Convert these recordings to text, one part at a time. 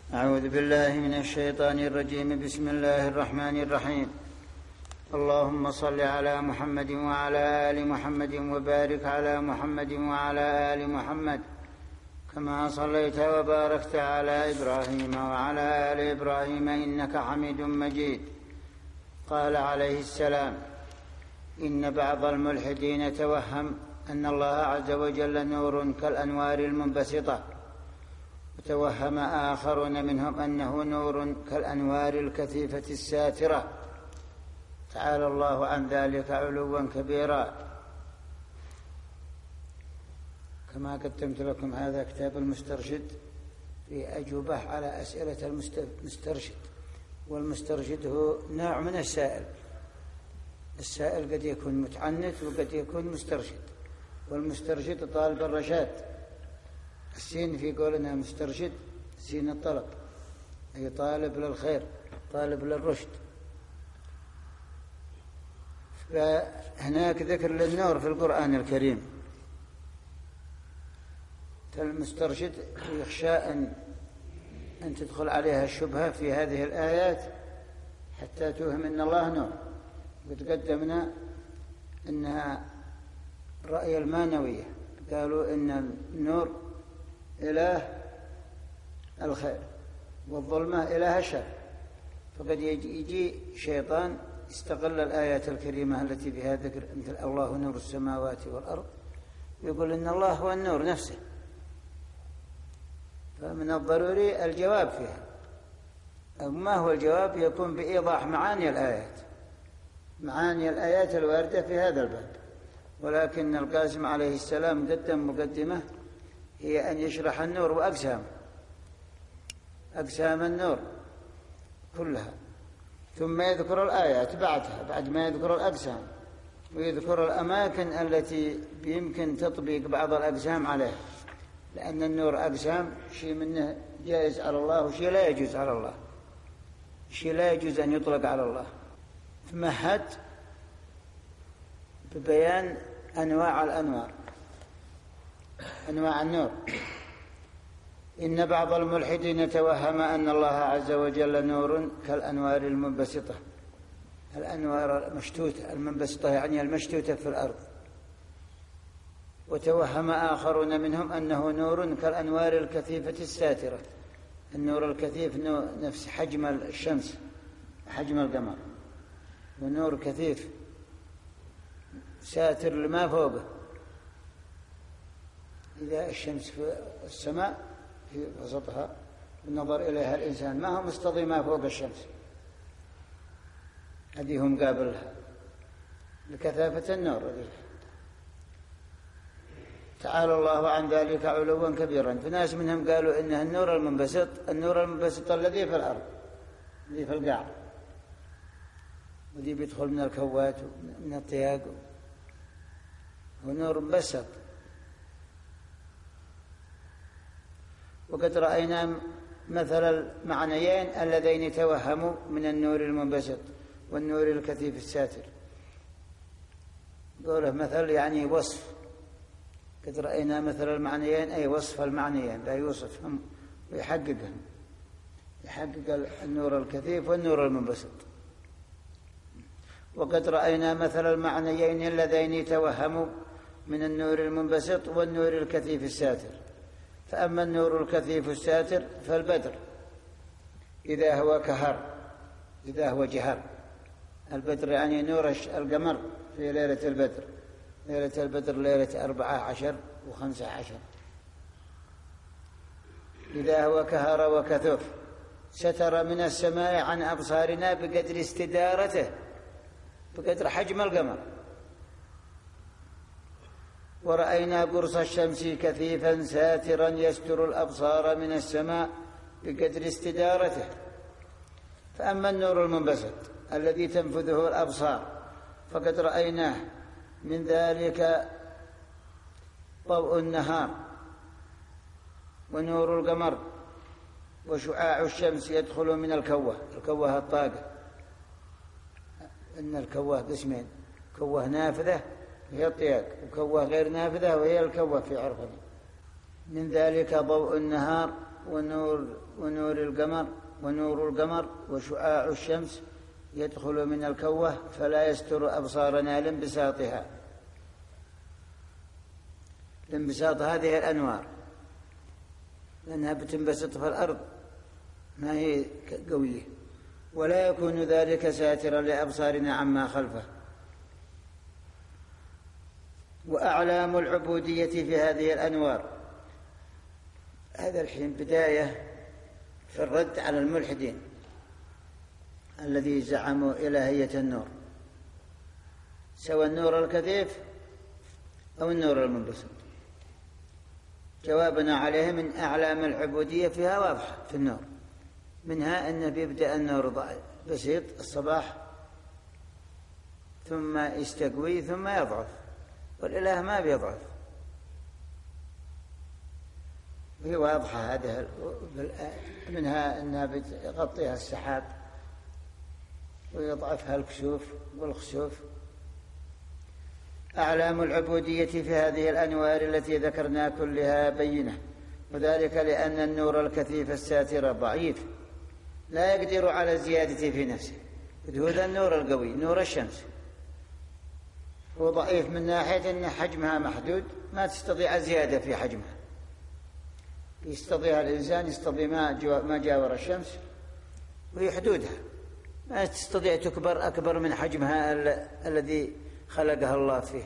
أعوذ بالله من الشيطان الرجيم. بسم الله الرحمن الرحيم. اللهم صل على محمد وعلى آل محمد وبارك على محمد وعلى آل محمد كما صليت وباركت على إبراهيم وعلى آل إبراهيم إنك حميد مجيد. قال عليه السلام: إن بعض الملحدين توهم أن الله عز وجل نور كالأنوار المنبسطة، وتوهم آخرون منهم أنه نور كالأنوار الكثيفة الساترة، تعالى الله عن ذلك علوا كبيرا. كما قدمت لكم هذا كتاب المسترشد في أجوبة على أسئلة المسترشد، والمسترشد هو نوع من السائل. السائل قد يكون متعنت وقد يكون مسترشد، والمسترشد طالب الرشاد. السين في قولنا مسترشد سين الطلب، أي طالب للخير، طالب للرشد. فهناك ذكر للنور في القرآن الكريم. المسترشد يخشى أن تدخل عليها الشبهة في هذه الآيات حتى توهم أن الله نور. وتقدمنا أنها الرأي المانوية، قالوا أن النور إله الخير والظلمة إله الشر، فقد يجي شيطان يستغل الآيات الكريمة التي فيها ذكر مثل الله نور السماوات والأرض، يقول إن الله هو النور نفسه. فمن الضروري الجواب فيها. ما هو الجواب؟ يكون بإيضاح معاني الآيات، معاني الآيات الواردة في هذا الباب. ولكن القاسم عليه السلام قدم مقدمة هي أن يشرح النور وأقسام النور كلها، ثم يذكر الآيات بعدها، بعد ما يذكر الأقسام، ويذكر الأماكن التي يمكن تطبيق بعض الأقسام عليها، لأن النور أقسام، شيء منه جائز على الله وشيء لا يجوز على الله، شيء لا يجوز أن يطلق على الله. فمهد ببيان أنواع الأنوار، أنواع النور. إن بعض الملحدين توهم أن الله عز وجل نور كالأنوار المنبسطة، الأنوار المشتوتة، المنبسطة يعني المشتوتة في الأرض. وتوهم آخرون منهم أنه نور كالأنوار الكثيفة الساترة. النور الكثيف نفس حجم الشمس، حجم القمر، ونور كثيف ساتر لما فوقه. إذا الشمس في السماء في وسطها النظر إليها الإنسان ما هو مستضي ما فوق الشمس، هذه هم قابلها لكثافة النور. تعالى الله عن ذلك علوا كبيرا. فناس منهم قالوا إنه النور المنبسط الذي في الأرض، الذي في القاع، والذي بيدخل من الكوات ومن الطياق، ونور مبسط. وقد رأينا مثل المعنيين اللذين توهموا من النور المنبسط والنور الكثيف الساتر. قوله مثل يعني وصف. قد رأينا مثل المعنيين أي وصف المعنيين، لا يوصفهم ويحققهم، يحقق النور الكثيف والنور المنبسط. وقد رأينا مثل المعنيين اللذين توهموا من النور المنبسط والنور الكثيف الساتر. فأما النور الكثيف الساتر فالبدر إذا هو كهر، إذا هو جهر. البدر يعني نور القمر في ليلة البدر. ليلة البدر ليلة 14 و15. إذا هو كهر وكثف ستر من السماء عن أبصارنا بقدر استدارته، بقدر حجم القمر. ورأينا قرص الشمس كثيفا ساترا يستر الأبصار من السماء بقدر استدارته. فأما النور المنبسط الذي تنفذه الأبصار فقد رأيناه من ذلك ضوء النهار ونور القمر وشعاع الشمس يدخل من الكوة الطاقة. إن الكوة قسمين: كوة نافذة وهي الطياق، وكوة غير نافذة وهي الكوة في عرفنا. من ذلك ضوء النهار ونور القمر وشعاع الشمس يدخل من الكوة فلا يستر أبصارنا لانبساط هذه الأنوار، لأنها بتنبسط في الأرض ما هي قوية، ولا يكون ذلك ساترا لأبصارنا عما خلفه. وأعلام العبودية في هذه الأنوار. هذا الحين بداية في الرد على الملحدين الذي زعموا إلهية النور، سوى النور الكثيف أو النور المنبسط. جوابنا عليه من أعلام العبودية فيها واضحة في النور، منها أنه بيبدأ النور بسيط الصباح ثم يستقوي ثم يضعف، والإله ما بيضعف. هي واضحة هذه، منها أنها بتغطيها السحاب ويضعفها الكسوف والخسوف. أعلام العبودية في هذه الأنوار التي ذكرنا كلها بينة، وذلك لأن النور الكثيف الساتر ضعيف لا يقدر على الزيادة في نفسه. هذا النور القوي نور الشمس هو ضعيف من ناحية أن حجمها محدود، ما تستطيع زيادة في حجمها. يستطيع الإنسان ما جاور الشمس وهي حدودها، ما تستطيع تكبر أكبر من حجمها الذي خلقها الله فيه.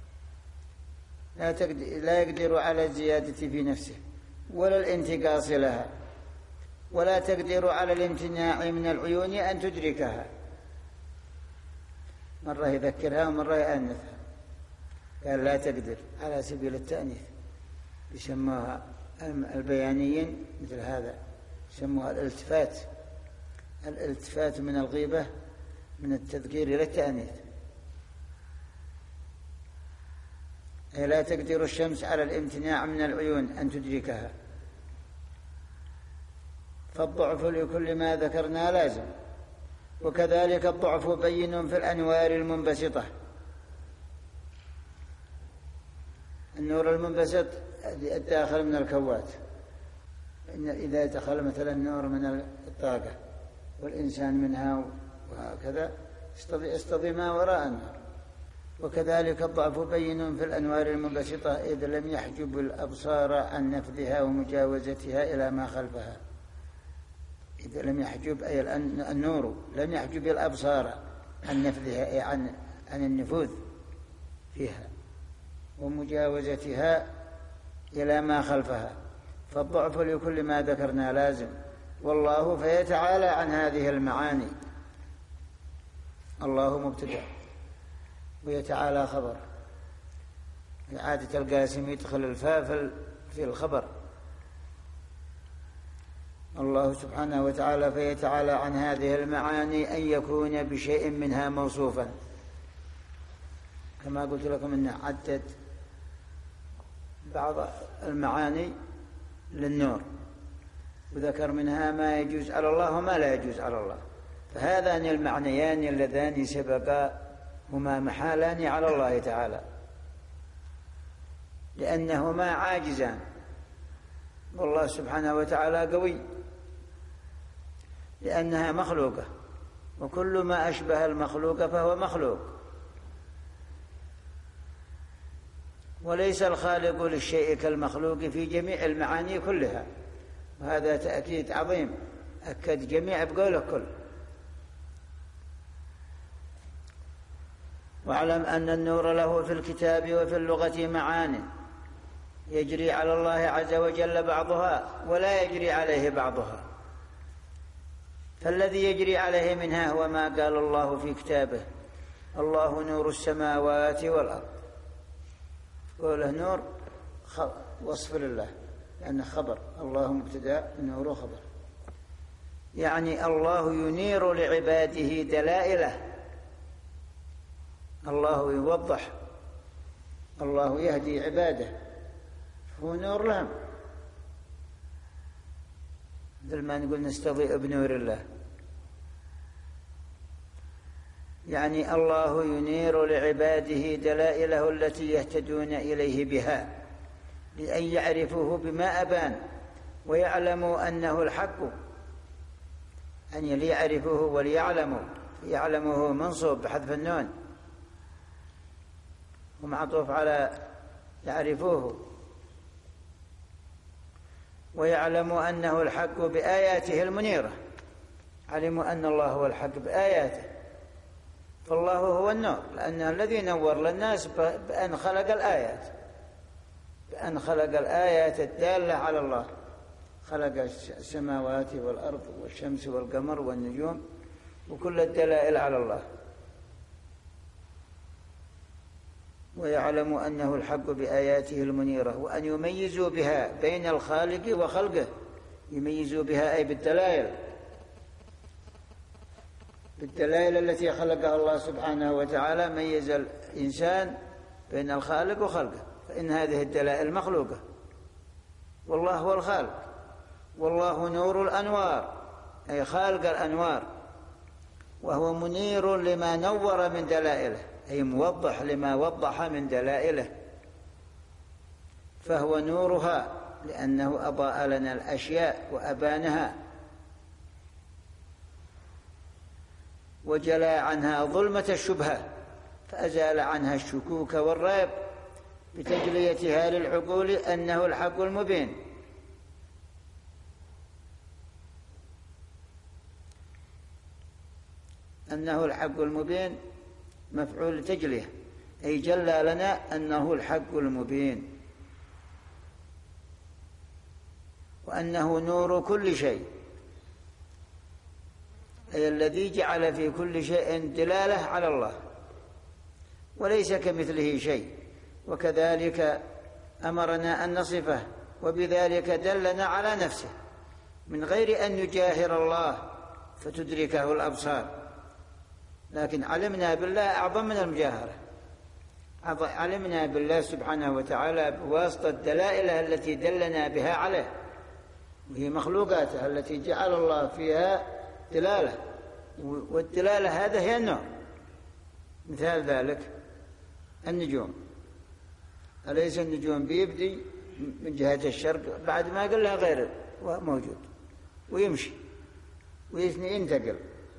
لا يقدر على الزيادة في نفسه ولا الانتقاص لها، ولا تقدر على الامتناع من العيون أن تدركها. مرة يذكرها ومرة يأنثها، قال لا تقدر على سبيل التأنيث. يسموها البيانيين مثل هذا، يسموها الالتفات من الغيبة من التذكير إلى التأنيث. أي لا تقدر الشمس على الامتناع من العيون أن تدركها. فالضعف لكل ما ذكرنا لازم، وكذلك الضعف بين في الأنوار المنبسطة. النور المنبسط الداخل من الكوات، إذا دخل مثلا النور من الطاقة والإنسان منها وهكذا يستضي ما وراء النور. وكذلك الضعف بين في الأنوار المنبسطة إذ لم يحجب الأبصار عن نفذها ومجاوزتها إلى ما خلفها. إذا لم يحجب أي النور لم يحجب الأبصار عن نفذها أي عن النفوذ فيها ومجاوزتها إلى ما خلفها. فالضعف لكل ما ذكرنا لازم، والله فيتعالى عن هذه المعاني. الله مبتدأ ويتعالى خبر، عادة القاسم يدخل الفاء في الخبر. الله سبحانه وتعالى فيتعالى عن هذه المعاني أن يكون بشيء منها موصوفا، كما قلت لكم أنه عدد بعض المعاني للنور وذكر منها ما يجوز على الله وما لا يجوز على الله. فهذان المعنيان اللذان سبقا هما محالان على الله تعالى، لأنهما عاجزان، والله سبحانه وتعالى قوي، لأنها مخلوقة، وكل ما أشبه المخلوق فهو مخلوق، وليس الخالق للشيء كالمخلوق في جميع المعاني كلها. وهذا تأكيد عظيم، أكد جميع بقوله كل. واعلم أن النور له في الكتاب وفي اللغة معان يجري على الله عز وجل بعضها ولا يجري عليه بعضها، فالذي يجري عليه منها هو ما قال الله في كتابه: الله نور السماوات والأرض. قوله نور وصف لله، لأنه خبر، الله مبتدأ نور خبر، يعني الله ينير لعباده دلائله، الله يوضح، الله يهدي عباده، هو نور لهم، مثل ما نقول نستضيء بنور الله. يعني الله ينير لعباده دلائله التي يهتدون إليه بها لأن يعرفوه بما أبان ويعلموا أنه الحق، أن ليعرفوه وليعلموا. يعلموه منصوب بحذف النون ومعطوف على يعرفوه. ويعلموا أنه الحق بآياته المنيرة، علموا أن الله هو الحق بآياته، فالله هو النور، لأنه الذي نور للناس بأن خلق الآيات، بأن خلق الآيات الدالة على الله، خلق السماوات والأرض والشمس والقمر والنجوم وكل الدلائل على الله. ويعلم أنه الحق بآياته المنيرة، وأن يميزوا بها بين الخالق وخلقه، يميزوا بها أي بالدلائل التي خلقها الله سبحانه وتعالى. ميز الإنسان بين الخالق وخلقه، فإن هذه الدلائل مخلوقة، والله هو الخالق، والله نور الأنوار أي خالق الأنوار، وهو منير لما نور من دلائله أي موضح لما وضح من دلائله، فهو نورها لأنه أضاء لنا الأشياء وأبانها، وجلى عنها ظلمة الشبهة، فأزال عنها الشكوك والريب بتجليتها للعقول أنه الحق المبين. أنه الحق المبين مفعول تجليه، أي جلى لنا أنه الحق المبين، وأنه نور كل شيء، أي الذي جعل في كل شيء دلالة على الله وليس كمثله شيء. وكذلك أمرنا أن نصفه، وبذلك دلنا على نفسه من غير أن يجاهر الله فتدركه الأبصار، لكن علمنا بالله أعظم من المجاهرة، علمنا بالله سبحانه وتعالى بواسطة دلائله التي دلنا بها عليه، وهي مخلوقاته التي جعل الله فيها دلالة، والدلالة هذا هي النور. مثال ذلك النجوم، أليس النجوم بيبدي من جهة الشرق بعد ما قال لها غير موجود ويمشي وينتقل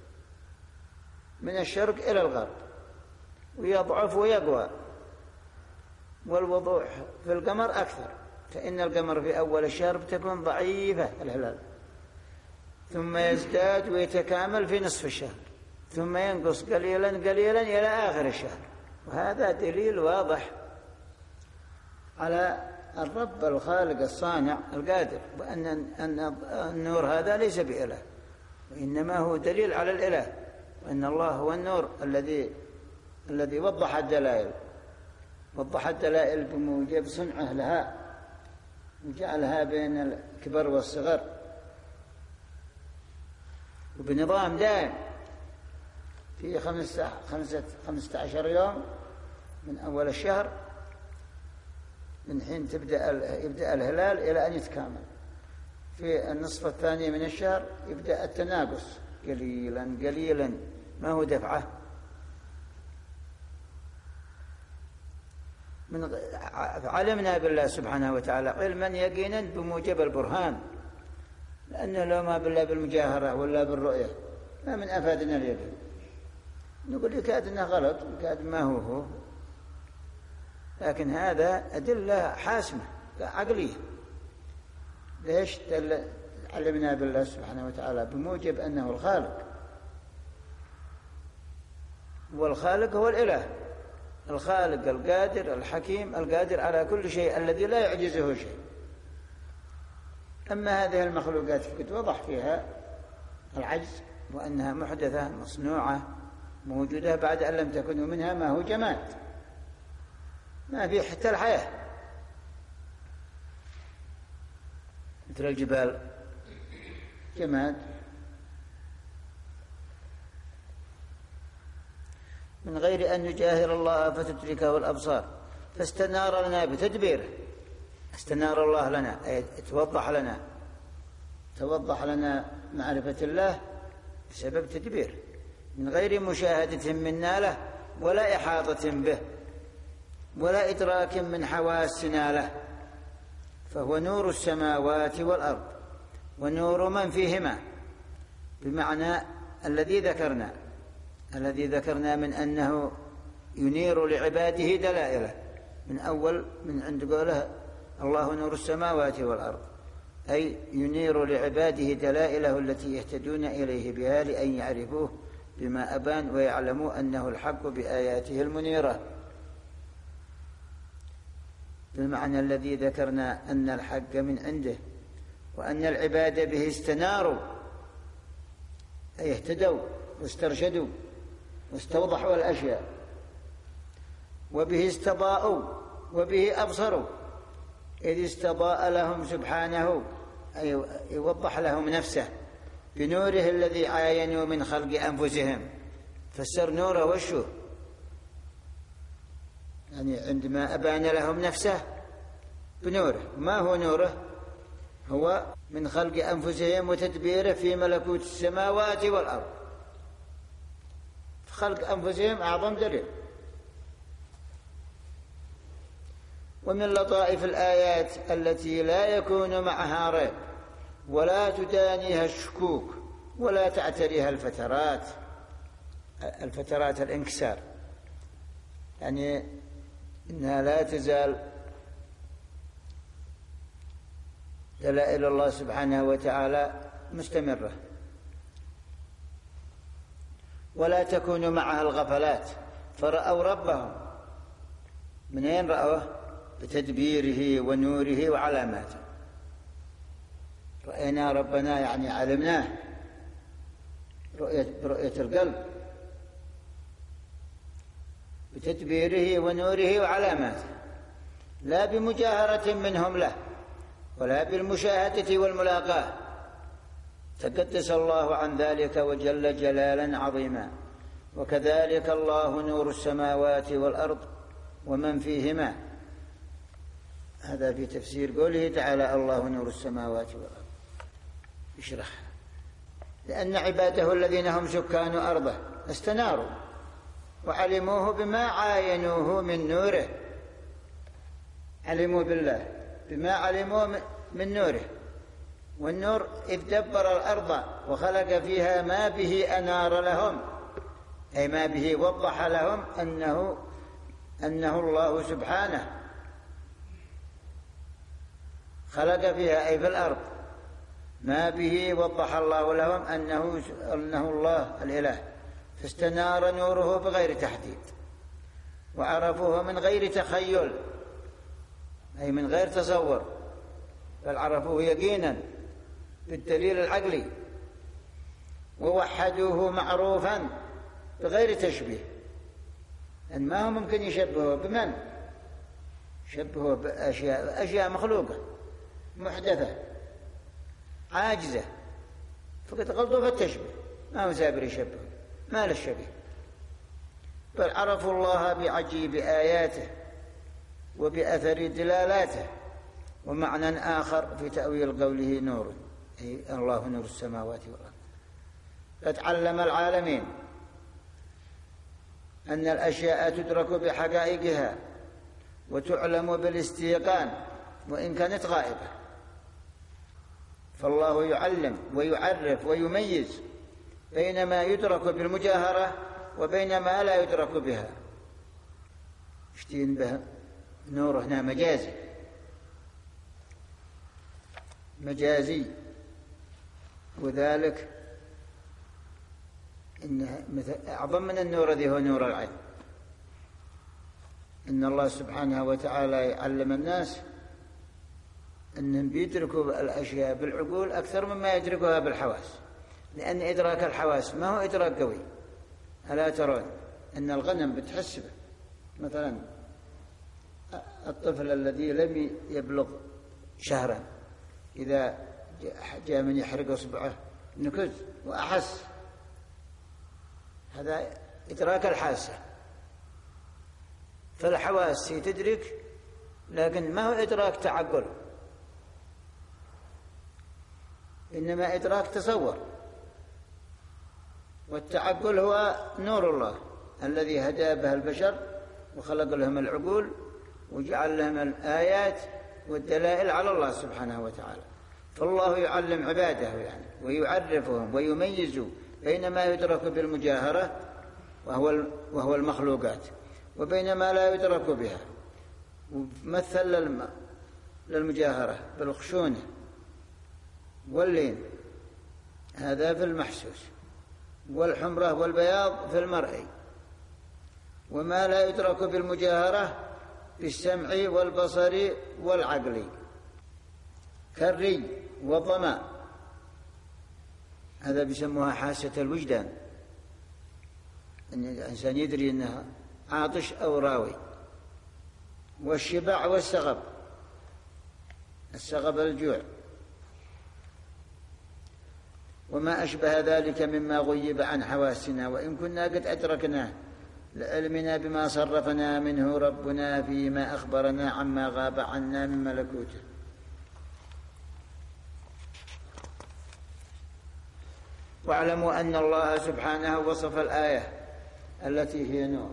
من الشرق إلى الغرب ويضعف ويقوى، والوضوح في القمر أكثر، فإن القمر في أول الشهر بتكون ضعيفة الهلال، ثم يزداد ويتكامل في نصف الشهر، ثم ينقص قليلا قليلا إلى آخر الشهر. وهذا دليل واضح على الرب الخالق الصانع القادر، وأن النور هذا ليس بإله، وإنما هو دليل على الإله، وأن الله هو النور الذي وضح الدلائل بموجب صنعه لها، وجعلها بين الكبر والصغر وبنظام دائم في 15 يوم من أول الشهر، من حين يبدأ الهلال إلى أن يتكامل. في النصف الثاني من الشهر يبدأ التناقص قليلا قليلا، ما هو دفعة. علمنا بالله سبحانه وتعالى علما يقينا بموجب البرهان، لأنه لو ما بالله بالمجاهرة ولا بالرؤية ما من أفادنا اليقين. نقول يكاد أنه غلط يكاد ما هو، لكن هذا أدلة حاسمة عقلية. ليش؟ علمنا بالله سبحانه وتعالى بموجب أنه الخالق، والخالق هو الإله، الخالق القادر الحكيم القادر على كل شيء الذي لا يعجزه شيء. أما هذه المخلوقات قد وضح فيها العجز، وأنها محدثة مصنوعة موجودة بعد أن لم تكن، منها ما هو جماد ما فيه حتى الحياة، مثل الجبال جماد، من غير أن يجاهر الله فتدركه الأبصار. فاستنار لنا بتدبيره، استنار الله لنا أي توضح لنا معرفة الله بسبب تدبيره، من غير مشاهدة منا له ولا إحاطة به ولا إدراك من حواسنا له، فهو نور السماوات والأرض ونور من فيهما، بمعنى الذي ذكرنا من أنه ينير لعباده دلائله، من أول من عند قوله الله نور السماوات والأرض، أي ينير لعباده دلائله التي يهتدون إليه بها لأن يعرفوه بما أبان ويعلموا أنه الحق بآياته المنيرة، بالمعنى الذي ذكرنا أن الحق من عنده، وأن العباد به استناروا أي اهتدوا واسترشدوا واستوضحوا الأشياء، وبه استضاءوا وبه أبصروا، إذ استضاء لهم سبحانه أي يوضح لهم نفسه بنوره الذي عاينوا من خلق أنفسهم. فسر نوره وشه، يعني عندما أبان لهم نفسه بنوره. ما هو نوره؟ هو من خلق أنفسهم وتدبيره في ملكوت السماوات والأرض. خلق أنفسهم أعظم دليل. ومن لطائف الآيات التي لا يكون معها ريب ولا تدانيها الشكوك ولا تعتريها الفترات الانكسار، يعني إنها لا تزال دلائل الله سبحانه وتعالى مستمرة، ولا تكون معها الغفلات. فرأوا ربهم منين رأوه؟ بتدبيره ونوره وعلاماته. رأينا ربنا يعني علمناه برؤية القلب، بتدبيره ونوره وعلاماته، لا بمجاهرة منهم له ولا بالمشاهدة والملاقاة، تقدس الله عن ذلك وجل جلالا عظيما. وكذلك الله نور السماوات والأرض ومن فيهما. هذا في تفسير قوله تعالى الله نور السماوات والأرض. يشرح لأن عباده الذين هم سكان أرضه استناروا وعلموه بما عاينوه من نوره، علموا بالله بما علموا من نوره. والنور إذ دبر الأرض وخلق فيها ما به أنار لهم، أي ما به وضح لهم أنه الله سبحانه خلق فيها أي في الأرض ما به وضح الله لهم أنه الله الإله، فاستنار نوره بغير تحديد، وعرفوه من غير تخيل أي من غير تصور، بل عرفوه يقينا بالدليل العقلي، ووحدوه معروفا بغير تشبيه. أن ما هو ممكن يشبهه بمن؟ يشبهه بأشياء مخلوقة محدثة عاجزة، فقد غلطوا في التشبيه، ما هو سابر يشبه، ما له الشبيه. بل عرفوا الله بعجيب آياته وبأثر دلالاته. ومعنى آخر في تأويل قوله نور، أي الله نور السماوات والأرض. قد علم العالمين أن الأشياء تدرك بحقائقها وتعلم بالاستيقان وإن كانت غائبة، فالله يعلم ويعرف ويميز بين ما يدرك بالمجاهرة وبين ما لا يدرك بها. يشتين به نور هنا مجازي، وذلك إنه أعظم من النور الذي هو نور العين. إن الله سبحانه وتعالى يعلم الناس أنهم بيدركوا الأشياء بالعقول أكثر مما يدركوها بالحواس، لأن إدراك الحواس ما هو إدراك قوي. ألا ترون أن الغنم بتحس به؟ مثلا الطفل الذي لم يبلغ شهرا إذا جاء من يحرق أصبعه نكز وأحس، هذا إدراك الحاسة. فالحواس تدرك، لكن ما هو إدراك تعقل، إنما إدراك تصور. والتعقل هو نور الله الذي هدى به البشر وخلق لهم العقول وجعل لهم الآيات والدلائل على الله سبحانه وتعالى. فالله يعلم عباده يعني ويعرفهم ويميز بين ما يدرك بالمجاهرة وهو المخلوقات وبين ما لا يدرك بها. ومثل للمجاهرة بالخشونة واللين، هذا في المحسوس، والحمرة والبياض في المرئي. وما لا يدرك بالمجاهرة بالسمع والبصر والعقل كالري والظمأ، هذا بيسموها حاسة الوجدان، أن الإنسان يدري أنه عاطش أو راوي. والشبع والسغب، السغب الجوع، وما أشبه ذلك مما غيب عن حواسنا وإن كنا قد أدركناه لعلمنا بما صرفنا منه ربنا فيما أخبرنا عما غاب عنا من ملكوته. واعلموا أن الله سبحانه وصف الآية التي هي نور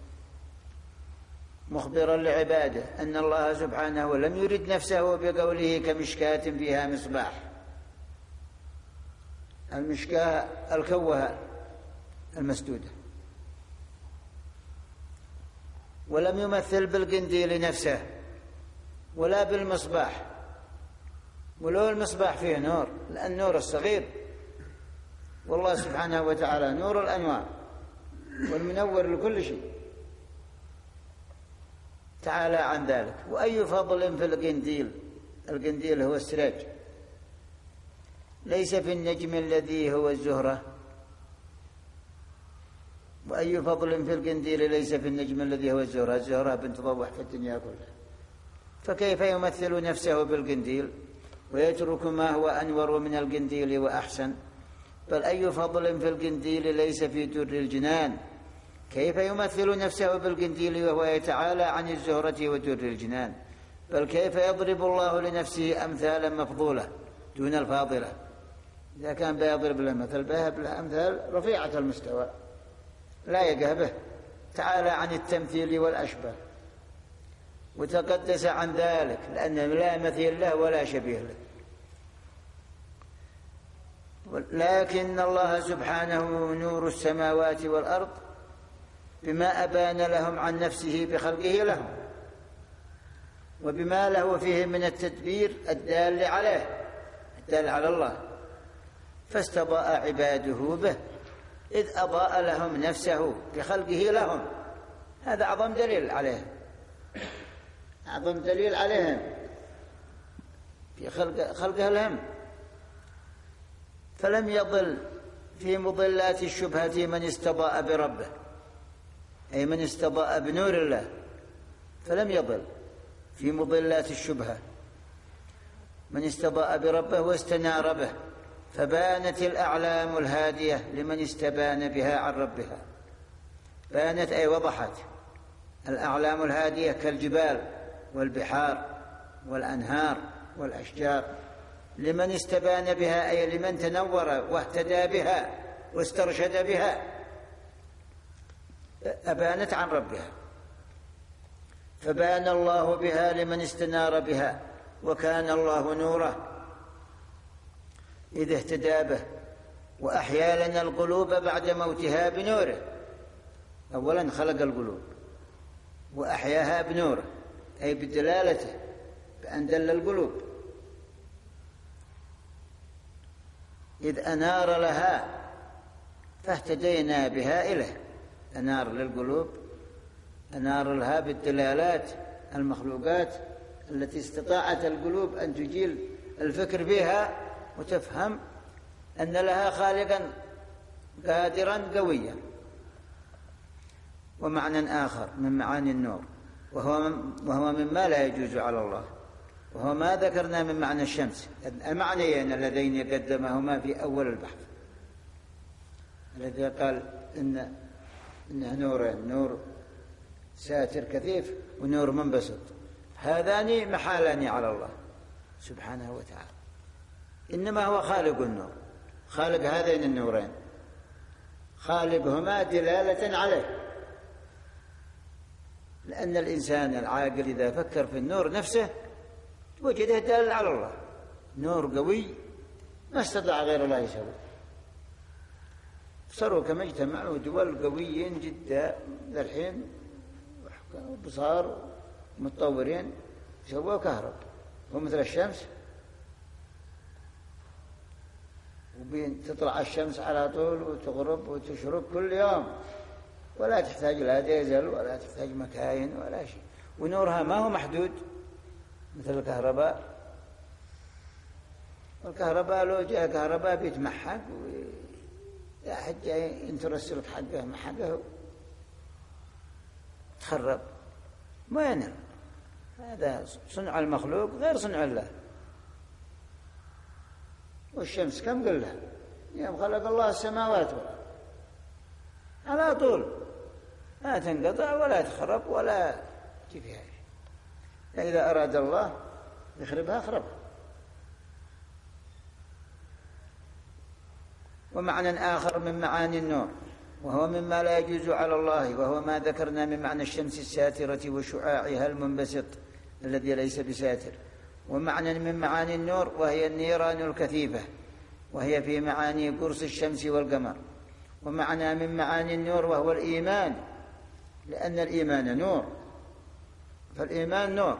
مخبرا لعباده أن الله سبحانه لم يرد نفسه بقوله كمشكاة فيها مصباح، المشكاة الكوة المسدودة، ولم يمثل بالقنديل نفسه ولا بالمصباح، ولو المصباح فيه نور لأن نور الصغير، والله سبحانه وتعالى نور الأنوار والمنور لكل شيء تعالى عن ذلك. وأي فضل في القنديل، القنديل هو السراج، ليس في النجم الذي هو الزهرة. وأي فضل في القنديل ليس في النجم الذي هو الزهرة، الزهرة بنت ضوح في الدنيا كلها، فكيف يمثل نفسه بالقنديل ويترك ما هو أنور من القنديل وأحسن؟ بل أي فضل في القنديل ليس في در الجنان، كيف يمثل نفسه بالقنديل وهو يتعالى عن الزهرة ودر الجنان؟ بل كيف يضرب الله لنفسه أمثالا مفضولة دون الفاضلة؟ إذا كان بيضرب له مثل بيهب له أمثال رفيعة المستوى لا يقه به، تعالى عن التمثيل والأشباه وتقدس عن ذلك لأنه لا مثيل له ولا شبيه له. لكن الله سبحانه نور السماوات والأرض بما أبان لهم عن نفسه بخلقه لهم وبما له فيه من التدبير الدال عليه، الدال على الله، فاستضاء عباده به إذ أضاء لهم نفسه بخلقه لهم. هذا أعظم دليل عليهم، أعظم دليل عليهم في خلقه لهم. فلم يضل في مضلات الشبهة من استضاء بربه، أي من استضاء بنور الله، فلم يضل في مضلات الشبهة من استضاء بربه واستنار به، فبانت الأعلام الهادية لمن استبان بها عن ربها. بانت أي وضحت الأعلام الهادية كالجبال والبحار والأنهار والأشجار، لمن استبان بها أي لمن تنور واهتدى بها واسترشد بها، أبانت عن ربها. فبان الله بها لمن استنار بها، وكان الله نوره إذ اهتدى به، وأحيا لنا القلوب بعد موتها بنوره. أولا خلق القلوب وأحياها بنوره، أي بدلالته بأن دل القلوب، إذ أنار لها فاهتدينا بها إليه. أنار للقلوب، أنار لها بالدلالات المخلوقات التي استطاعت القلوب أن تجيل الفكر بها وتفهم أن لها خالقا قادرا قويا. ومعنى آخر من معاني النور وهو مما لا يجوز على الله، وهو ما ذكرنا من معنى الشمس، المعنيين اللذين قدمهما في أول البحث الذي قال إنه نورين، نور ساتر كثيف ونور منبسط، هذان محالان على الله سبحانه وتعالى، إنما هو خالق النور، خالق هذين النورين، خالقهما دلالة عليه. لأن الإنسان العاقل إذا فكر في النور نفسه وجده دال على الله، نور قوي ما استطاع غير الله يسوي. صاروا كما اجتمعوا دول قويين جدا الحين وصار متطورين سووا كهرب ومثل الشمس، تطلع الشمس على طول وتغرب وتشرق كل يوم، ولا تحتاج لا ديزل ولا تحتاج مكاين ولا شيء، ونورها ما هو محدود مثل الكهرباء. الكهرباء لو جاء كهرباء بيتمحق لا حد جاي ينترسل حقه ما حقه تخرب. وين هذا صنع المخلوق غير صنع الله. والشمس كم قلها يوم خلق الله السماوات والأرض على طول لا تنقطع ولا تخرب ولا فيها شيء. إذا أراد الله يخربها خربها. ومعنى آخر من معاني النور وهو مما لا يجوز على الله، وهو ما ذكرنا من معنى الشمس الساترة وشعاعها المنبسط الذي ليس بساتر. ومعنى من معاني النور وهي النيران الكثيفة، وهي في معاني قرص الشمس والقمر. ومعنى من معاني النور وهو الإيمان، لأن الإيمان نور، فالإيمان نور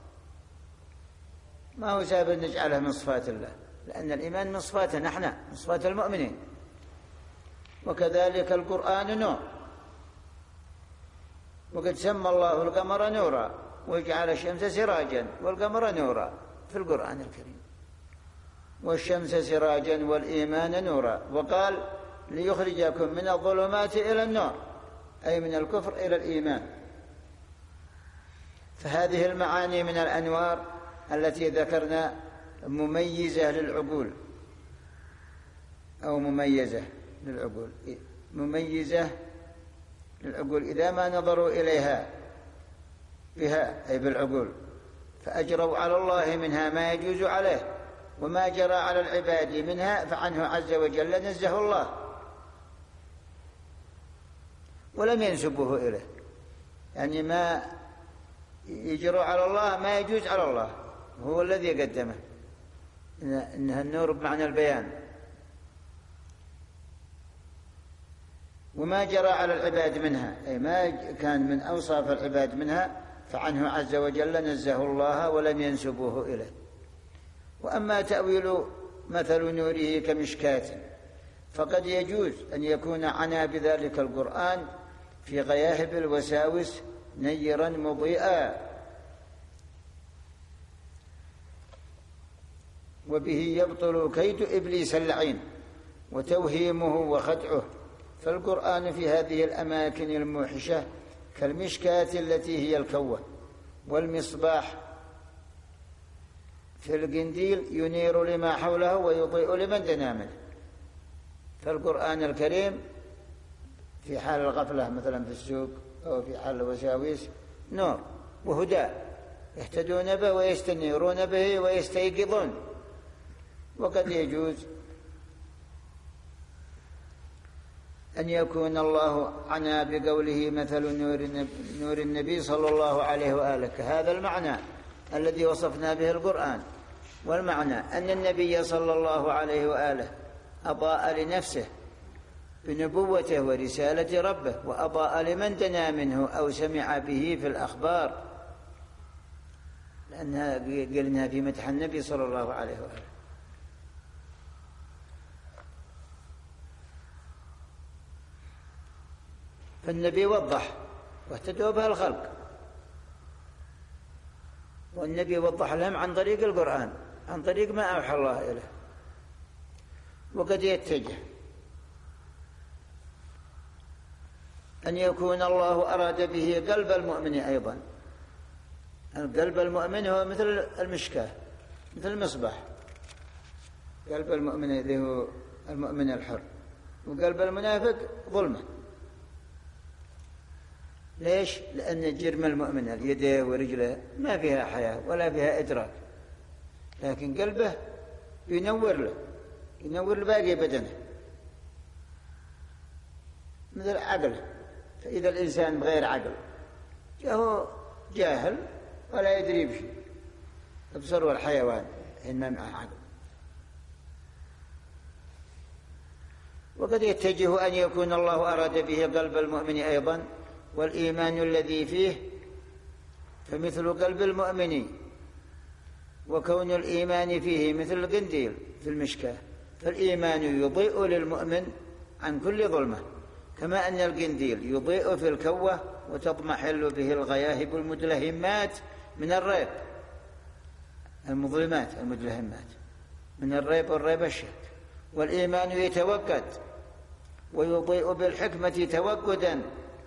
ما هو سابق نجعله من صفات الله، لأن الإيمان من صفاتنا نحن، من صفات المؤمنين. وكذلك القرآن نور، وقد سمى الله القمر نورا وجعل الشمس سراجا والقمر نورا في القرآن الكريم، والشمس سراجا والإيمان نورا. وقال ليخرجكم من الظلمات إلى النور، أي من الكفر إلى الإيمان. فهذه المعاني من الأنوار التي ذكرنا مميزة للعقول أو مميزة للعقول، مميزة للعقول إذا ما نظروا إليها بها أي بالعقول، فأجروا على الله منها ما يجوز عليه، وما جرى على العباد منها فعنه عز وجل نزه الله ولم ينسبوه إليه. يعني ما يجروا على الله ما يجوز على الله هو الذي قدمه، إنها النور بمعنى البيان. وما جرى على العباد منها أي ما كان من أوصاف العباد منها فعنه عز وجل نزه الله ولم ينسبوه إليه. وأما تأويل مثل نوره كمشكاة فقد يجوز أن يكون عنا بذلك القرآن في غياهب الوساوس نيرا مضيئا، وبه يبطل كيد إبليس اللعين وتوهيمه وخدعه. فالقرآن في هذه الأماكن الموحشة كالمشكاة التي هي الكوة، والمصباح في القنديل ينير لما حوله ويضيء لمن دنا منه. فالقرآن الكريم في حال الغفلة مثلا في السوق أو في حال الوساوس نور وهدى يهتدون به ويستنيرون به ويستيقظون. وقد يجوز أن يكون الله عنا بقوله مثل نور النبي صلى الله عليه وآله كهذا المعنى الذي وصفنا به القرآن. والمعنى أن النبي صلى الله عليه وآله أضاء لنفسه بنبوته ورسالة ربه، وأضاء لمن دنا منه أو سمع به في الأخبار، لأنها قلنا في مدح النبي صلى الله عليه وآله. فالنبي وضح واهتدوا به الخلق، والنبي وضح لهم عن طريق القرآن، عن طريق ما أوحى الله إليه. وقد يتجه أن يكون الله أراد به قلب المؤمن أيضا. القلب المؤمن هو مثل المشكاة، مثل المصباح. قلب المؤمن اللي هو المؤمن الحر، وقلب المنافق ظلمة. ليش؟ لأن جرم المؤمن اليد ورجله ما فيها حياة ولا فيها إدراك، لكن قلبه ينور له، ينور باقي بدنه مثل عقله. فإذا الإنسان بغير عقل هو جاهل ولا يدري بشيء، أبصر الحيوان إن ما معه عقل. وقد يتجه أن يكون الله أراد به قلب المؤمن أيضا، والإيمان الذي فيه فمثل قلب المؤمن، وكون الإيمان فيه مثل القنديل في المشكاة، فالإيمان يضيء للمؤمن عن كل ظلمة، كما أن القنديل يضيء في الكوة وتضمحل به الغياهب المدلهمات من الريب، المظلمات المدلهمات من الريب والريب الشك. والإيمان يتوقد ويضيء بالحكمة توقدا،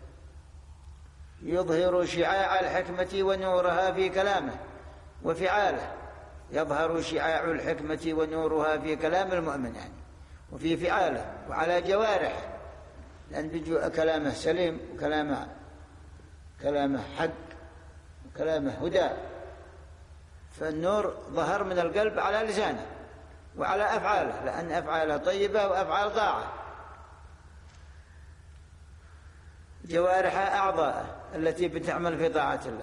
يظهر شعاع الحكمة ونورها في كلامه وفعاله، يظهر شعاع الحكمة ونورها في كلام المؤمن يعني وفي فعاله وعلى جوارحه، لأن كلامه سليم وكلامه حق وكلامه هدى، فالنور ظهر من القلب على لسانه وعلى أفعاله، لأن أفعاله طيبة وأفعال طاعة. جوارحه أعضاءه التي بتعمل في طاعة الله.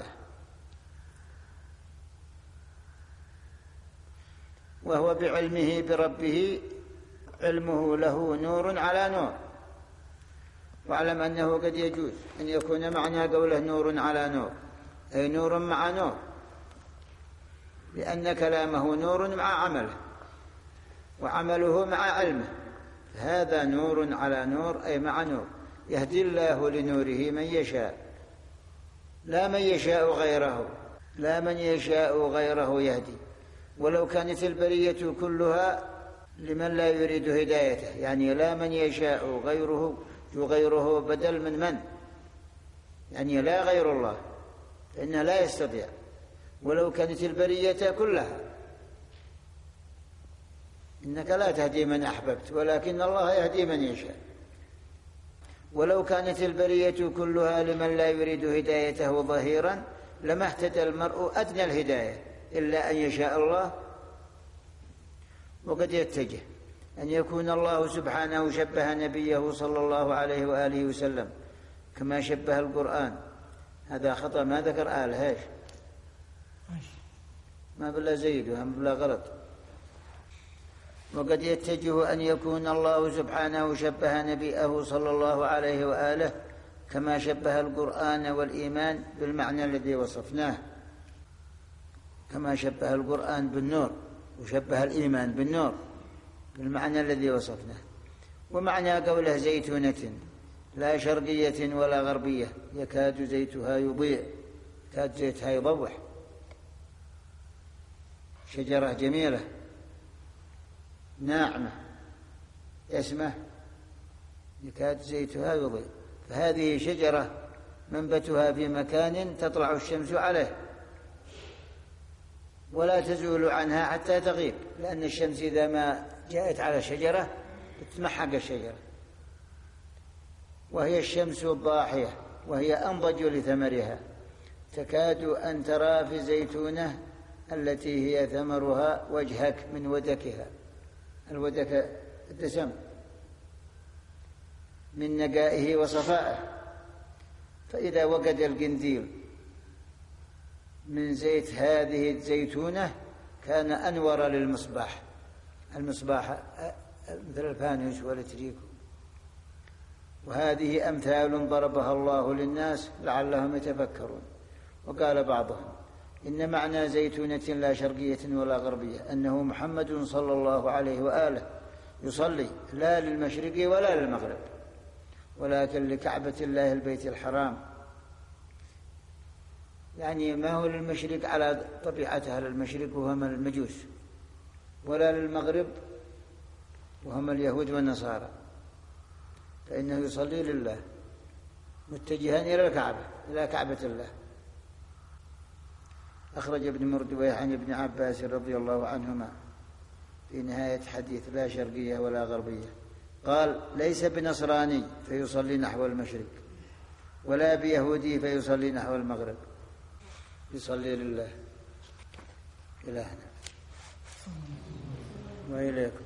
وهو بعلمه بربه، علمه له نور على نور. واعلم أنه قد يجوز أن يكون معنى قوله نور على نور أي نور مع نور، لأن كلامه نور مع عمله وعمله مع علمه، هذا نور على نور أي مع نور. يهدي الله لنوره من يشاء، لا من يشاء غيره، لا من يشاء غيره يهدي. ولو كانت البرية كلها لمن لا يريد هدايته، يعني لا من يشاء غيره بدل من يعني لا غير الله، فإنه لا يستطيع. ولو كانت البرية كلها، إنك لا تهدي من أحببت ولكن الله يهدي من يشاء. ولو كانت البرية كلها لمن لا يريد هدايته ظهيرا لما اهتدى المرء أدنى الهداية إلا أن يشاء الله. وقد يتجه أن يكون الله سبحانه شبه نبيه صلى الله عليه وآله وسلم كما شبه القرآن. هذا خطأ، ما ذكر هاش ما بلا زيد وهم بلا غلط. وقد يتجه أن يكون الله سبحانه شبه نبيه صلى الله عليه وآله كما شبه القرآن والإيمان بالمعنى الذي وصفناه، كما شبه القرآن بالنور وشبه الإيمان بالنور بالمعنى الذي وصفناه. ومعنى قوله زيتونة لا شرقية ولا غربية يكاد زيتها يضيء، يكاد زيتها يضوح، شجرة جميلة ناعمة اسمه يكاد زيتها يضيء. فهذه شجرة منبتها في مكان تطلع الشمس عليه ولا تزول عنها حتى تغيب، لأن الشمس إذا ما جاءت على شجرة تتمحق الشجرة. وهي الشمس الضاحية وهي أنضج لثمرها، تكاد أن ترى في الزيتونة التي هي ثمرها وجهك من ودكها، الودك الدسم من نقائه وصفائه. فإذا وقد القنديل من زيت هذه الزيتونة كان أنور للمصباح، المصباح مثل الفانوس والتريكو. وهذه أمثال ضربها الله للناس لعلهم يتفكرون. وقال بعضهم إن معنى زيتونة لا شرقية ولا غربية أنه محمد صلى الله عليه وآله يصلي لا للمشرق ولا للمغرب ولكن لكعبة الله البيت الحرام، يعني ما هو للمشرق على طبيعتها، للمشرق وهم المجوس، ولا للمغرب وهم اليهود والنصارى، فإنه يصلي لله متجها إلى الكعبة، إلى كعبة الله. أخرج ابن مردويه عن ابن عباس رضي الله عنهما في نهاية حديث لا شرقية ولا غربية قال ليس بنصراني فيصلي نحو المشرق ولا بيهودي فيصلي نحو المغرب، يصلي لله. إلهنا وإليكم.